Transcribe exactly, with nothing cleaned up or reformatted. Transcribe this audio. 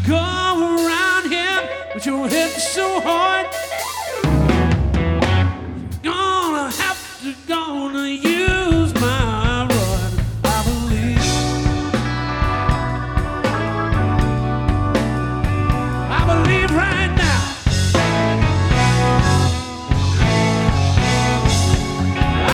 go around here with your head so hard. Gonna have to, gonna use